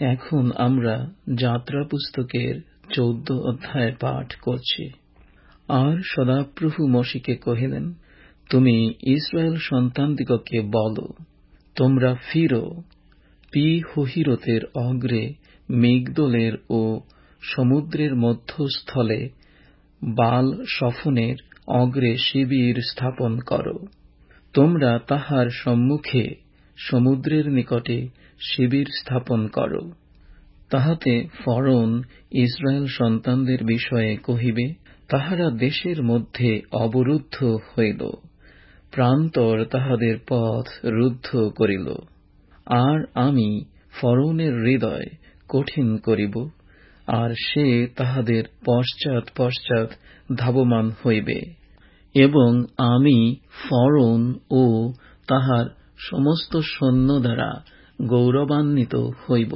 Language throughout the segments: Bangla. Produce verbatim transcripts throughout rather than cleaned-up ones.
এখন আমরা যাত্রা পুস্তকের চৌদ্দ অধ্যায় পাঠ করছি। আর সদাপ্রভু মশীকে কহিলেন, তুমি ইসরায়েল সন্তানদিগকে বলো, তোমরা ফিরো, পি হহিরতের অগ্রে মিগদোলের ও সমুদ্রের মধ্যস্থলে বাল সফনের অগ্রে শিবির স্থাপন করো। তোমরা তাহার সম্মুখে সমুদ্রের নিকটে শিবির স্থাপন করো। তাহাতে ফরৌন ইসরায়েল সন্তানদের বিষয়ে কহিবে, তাহারা দেশের মধ্যে অবরুদ্ধ হইল, প্রান্তর তাহাদের পথ রুদ্ধ করিল। আর আমি ফরৌনের হৃদয় কঠিন করিব, আর সে তাহাদের পশ্চাৎ পশ্চাৎ ধাবমান হইবে, এবং আমি ফরৌন ও তাহার সমস্ত সৈন্য দ্বারা গৌরবান্বিত হইব।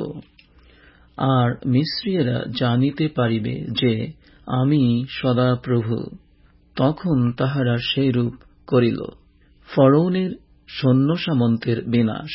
আর মিস্রীয়রা জানিতে পারিবে যে আমি সদাপ্রভু। তখন তাহারা সেইরূপ করিল। ফরৌনের সৈন্য সামন্তের বিনাশ।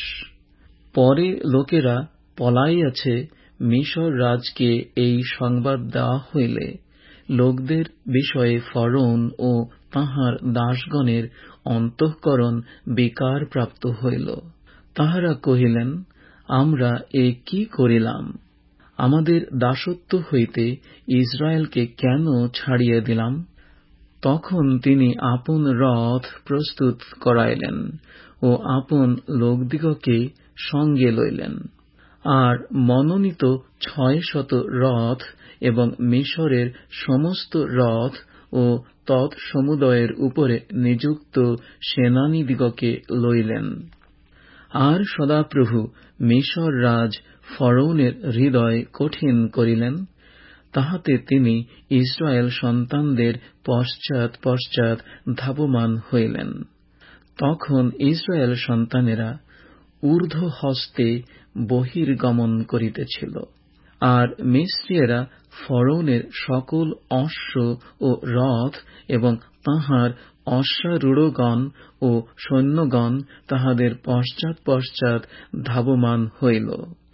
পরে লোকেরা পলাইয়াছে, মিশর রাজকে এই সংবাদ দেওয়া হইলে লোকদের বিষয়ে ফরৌন ও তাহার দাসগণের অন্তঃকরণ বিকার প্রাপ্ত হইল। তাহারা কহিলেন, আমরা এ কি করিলাম? আমাদের দাসত্ব হইতে ইসরায়েলকে কেন ছাড়িয়ে দিলাম? তখন তিনি আপন রথ প্রস্তুত করাইলেন ও আপন লোকদিগকে সঙ্গে লইলেন। আর মনোনীত ছয় শত রথ এবং মিশরের সমস্ত রথ ও তৎসমুদয়ের উপরে নিযুক্ত সেনানীদিগকে লইলেন। আর সদাপ্রভু মিশর রাজ ফরৌনের হৃদয় কঠিন করিলেন, তাহাতে তিনি ইসরায়েল সন্তানদের পশ্চাৎ পশ্চাৎ ধাবমান হইলেন। তখন ইসরায়েল সন্তানেরা ঊর্ধ্ব হস্তে বহির্গমন করিতেছিল। আর মিস্রীয়রা ফরৌনের সকল অশ্ব ও রথ এবং তাহার অশ্বারূঢ়গণ ও সৈন্যগণ তাহাদের পশ্চাৎ পশ্চাৎ ধাবমান হইল।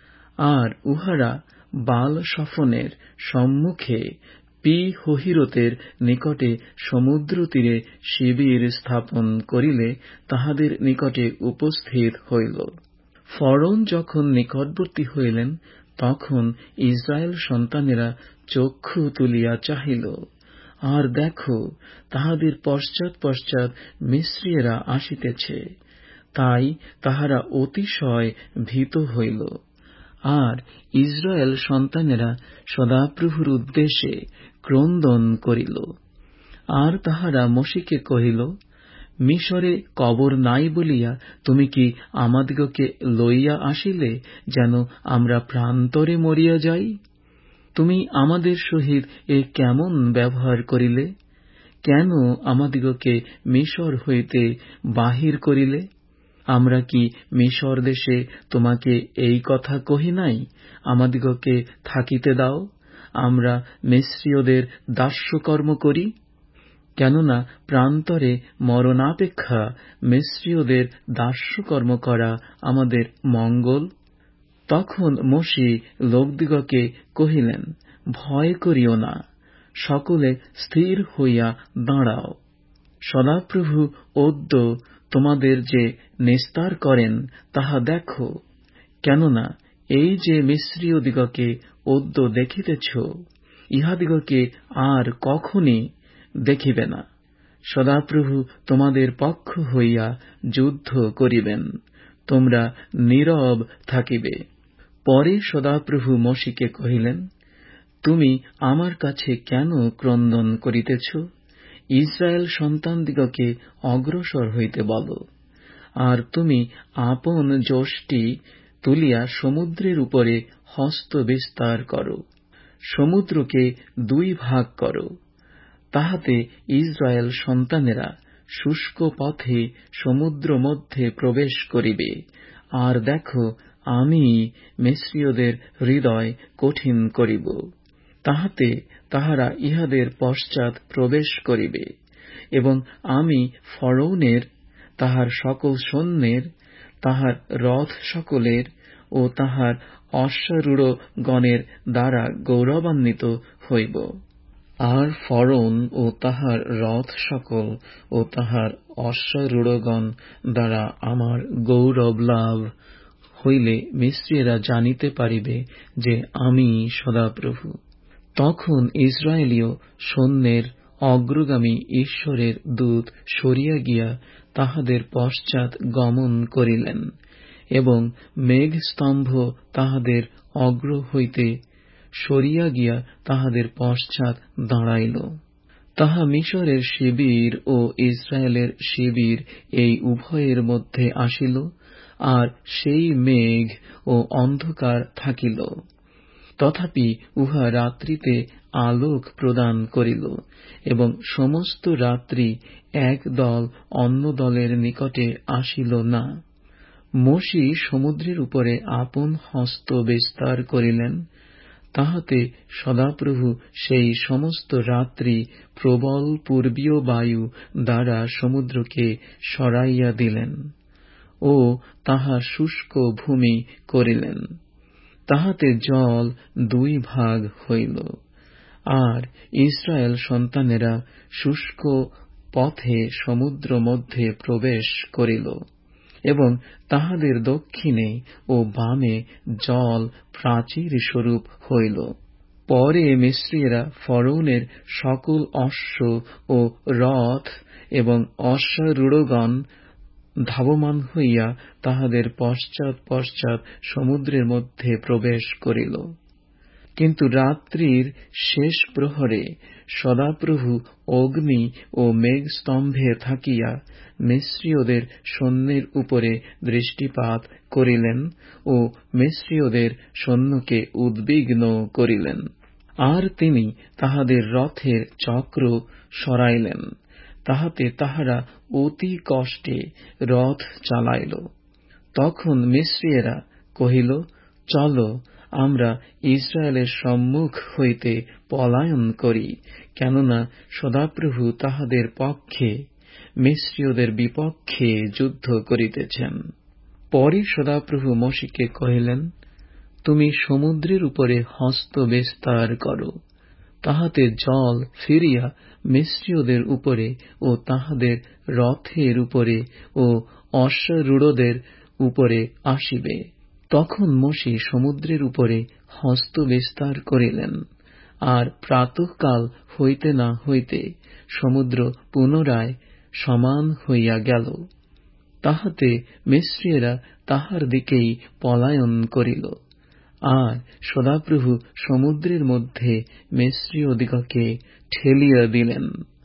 আর উহারা বাল সফনের সম্মুখে পি হহিরতের নিকটে সমুদ্র তীরে শিবির স্থাপন করিলে তাহাদের নিকটে উপস্থিত হইল। ফরৌন যখন নিকটবর্তী হইলেন, তখন ইসরায়েল সন্তানেরা চক্ষু তুলিয়া চাহিল, আর দেখো, তাহাদের পশ্চাৎ পশ্চাৎ মিস্রীয়রা আসিতেছে। তাই তাহারা অতিশয় ভীত হইল। আর ইসরায়েল সন্তানেরা সদাপ্রভুর উদ্দেশ্যে ক্রন্দন করিল। আর তাহারা মশীকে কহিল, মিশরে কবর নাই বলিয়া তুমি কি আমাদিগকে লইয়া আসিলে, যেন আমরা প্রান্তরে মরিয়া যাই? তুমি আমাদের সহিত এ কেমন ব্যবহার করিলে? কেন আমাদিগকে মিশর হইতে বাহির করিলে? আমরা কি মিশর দেশে তোমাকে এই কথা কহি নাই, আমাদিগকে থাকিতে দাও, আমরা মিস্রীয়দের দাস্যকর্ম করি? কেননা প্রান্তরে মরণাপেক্ষা মিস্রীয়দের দাস্যকর্ম করা আমাদের মঙ্গল। তখন মশী লোকদিগকে কহিলেন, ভয় করিও না, সকলে স্থির হইয়া দাঁড়াও। সদাপ্রভু অদ্য তোমাদের যে নিস্তার করেন তাহা দেখো। কেননা এই যে মিস্রীয়দিগকে অদ্য দেখিতেছ, ইহাদিগকে আর কখনই দেখিবে না। সদাপ্রভু তোমাদের পক্ষ হইয়া যুদ্ধ করিবেন, তোমরা নীরব থাকিবে। পরে সদাপ্রভু মশীকে কহিলেন, তুমি আমার কাছে কেন ক্রন্দন করিতেছ? ইসরায়েল সন্তানদিগকে অগ্রসর হইতে বল। আর তুমি আপন যষ্টি তুলিয়া সমুদ্রের উপরে হস্ত বিস্তার করো, সমুদ্রকে দুই ভাগ করো, তাহাতে ইসরায়েল সন্তানেরা শুষ্ক পথে সমুদ্র মধ্যে প্রবেশ করিবে। আর দেখো, আমি মিস্রীয়দের হৃদয় কঠিন করিব, তাহাতে তাহারা ইহাদের পশ্চাৎ প্রবেশ করিবে, এবং আমি ফরৌনের, তাহার সকল সৈন্যের, তাহার রথ সকলের ও তাহার অশ্বারূঢ়গণের দ্বারা গৌরবান্বিত হইব। আর ফরৌন ও তাহার রথ সকল ও তাহার অশ্বারূঢ়গণ দ্বারা আমার গৌরব লাভ হইলে মিস্রীয়রা জানিতে পারিবে যে আমি সদাপ্রভু। তখন ইসরায়েলীয় সৈন্যের অগ্রগামী ঈশ্বরের দূত সরিয়া গিয়া তাহাদের পশ্চাৎ গমন করিলেন, এবং মেঘস্তম্ভ তাহাদের অগ্র হইতে সরিয়া গিয়া তাহাদের পশ্চাৎ দাঁড়াইল। তাহা মিশরের শিবির ও ইসরায়েলের শিবির এই উভয়ের মধ্যে আসিল, আর সেই মেঘ ও অন্ধকার থাকিল। তথাপি উহা রাত্রিতে আলোক প্রদান করিল, এবং সমস্ত রাত্রি এক দল অন্য দলের নিকটে আসিল না। মোশে সমুদ্রের উপরে আপন হস্ত বিস্তার করিলেন, তাহাতে সদাপ্রভু সেই সমস্ত রাত্রি প্রবল পূর্বীয় বায়ু দ্বারা সমুদ্রকে সরাইয়া দিলেন ও তাহা শুষ্ক ভূমি করিলেন। তাহাতে জল দুই ভাগ হইল, আর ইসরায়েল সন্তানেরা শুষ্ক পথে সমুদ্র মধ্যে প্রবেশ করিল, এবং তাহাদের দক্ষিণে ও বামে জল প্রাচীর স্বরূপ হইল। পরে মিস্রীয়রা ফরৌনের সকল অশ্ব ও রথ এবং অশ্বারূঢ়গণ ধাবমান হইয়া তাহাদের পশ্চাৎ পশ্চাৎ সমুদ্রের মধ্যে প্রবেশ করিল। কিন্তু রাত্রির শেষ প্রহরে সদাপ্রভু অগ্নি ও মেঘস্তম্ভে থাকিয়া মিস্রীয়দের সৈন্যের উপরে দৃষ্টিপাত করিলেন ও মিস্রীয়দের সৈন্যকে উদ্বিগ্ন করিলেন। আর তিনি তাহাদের রথের চক্র সরাইলেন, তাহাতে তাহারা অতি কষ্টে রথ চালাইল। তখন মিস্রীয়রা কহিল, চল, আমরা ইসরায়েলের সম্মুখ হইতে পলায়ন করি, কেননা সদাপ্রভু তাহাদের পক্ষে মিস্রীয়দের বিপক্ষে যুদ্ধ করিতেছেন। পরে সদাপ্রভু মোশেকে কহিলেন, তুমি সমুদ্রের উপরে হস্ত বিস্তার করো, তাহাতে জল ফিরিয়া মিস্রীয়দের উপরে ও তাহাদের রথের উপরে ও অশ্বারূঢ়দের উপরে আসিবে। তখন মোশে সমুদ্রের উপরে হস্ত বিস্তার করিলেন, আর প্রাতঃকাল হইতে না হইতে সমুদ্র পুনরায় সমান হইয়া গেল। তাহাতে মিস্রীয়রা তাহার দিকেই পলায়ন করিল, আর সদাপ্রভু সমুদ্রের মধ্যে মিস্রীয়দিগকে ঠেলিয়া দিলেন।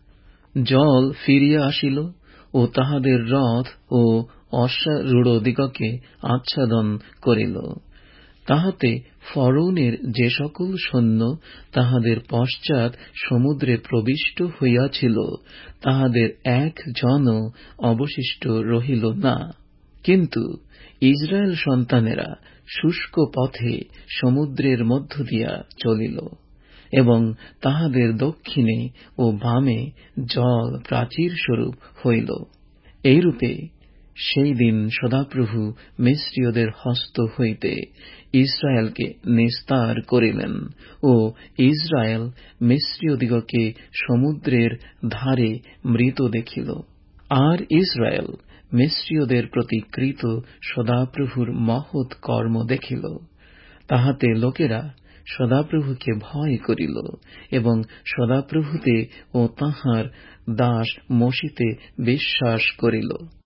জল ফিরিয়া আসিল ও তাহাদের রথ ও অশ্বারূঢ়দিগকে আচ্ছাদন করিল। তাহাতে ফরৌনের যে সকল সৈন্য তাহাদের পশ্চাৎ সমুদ্রে প্রবিষ্ট হইয়াছিল, তাহাদের এক জনও অবশিষ্ট রহিল না। কিন্তু ইসরায়েল সন্তানেরা শুষ্ক পথে সমুদ্রের মধ্য দিয়া চলিল, এবং তাহাদের দক্ষিণে ও বামে জল প্রাচীর স্বরূপ হইল। এইরূপে সেই দিন সদাপ্রভু মিস্রীয়দের হস্ত হইতে ইসরায়েলকে নিস্তার করিলেন, ও ইসরায়েল মিস্রীয়দিগকে সমুদ্রের ধারে মৃত দেখিল। আর ইসরায়েল মিস্রীয়দের প্রতি কৃত সদাপ্রভুর মহৎ কর্ম দেখিল। তাহাতে লোকেরা সদাপ্রভুকে ভয় করিল, এবং সদাপ্রভুতে ও তাঁহার দাস মোশিতে বিশ্বাস করিল।